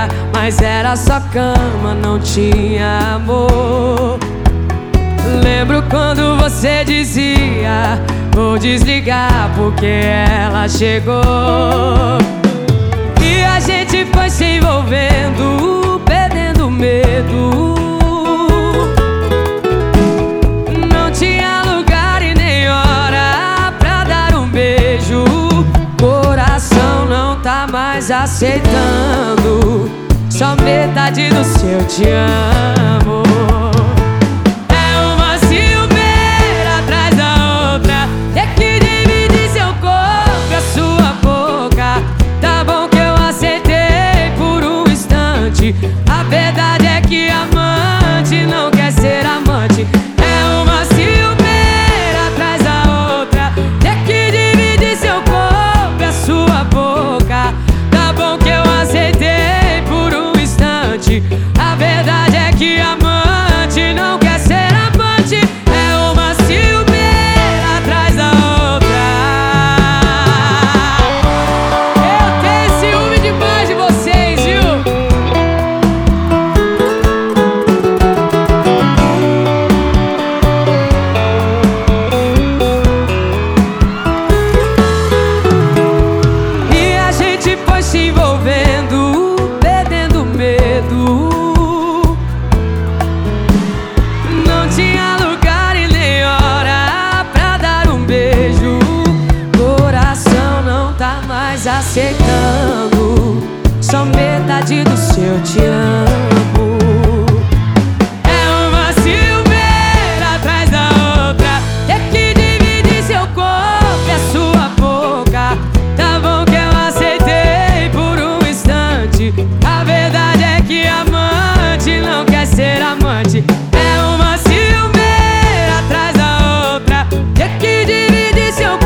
mas era só cama, não tinha amor. Lembro quando você dizia: vou desligar porque ela chegou. E a gente foi se envolvendo, perdendo medo. Não tinha lugar e nem hora pra dar um beijo. Coração não tá mais aceitando só metade do seu te amo. A verdade é que amante não quer ser amante. É uma ciumeira atrás da outra. Ter que dividir seu corpo e a sua boca. Tá bom que eu aceitei por um instante. A verdade é que amante não quer ser amante. É uma ciumeira atrás da outra. Eu tenho ciúme demais de vocês, viu? Se envolvendo, perdendo medo. Não tinha lugar e nem hora pra dar um beijo. Coração não tá mais aceitando só metade do seu te amo. É uma ciumeira atrás da outra. Ter que dividir seu corpo e a sua boca. Tá bom que eu aceitei. A verdade é que amante não quer ser amante. É uma ciumeira atrás da outra. Ter que dividir seu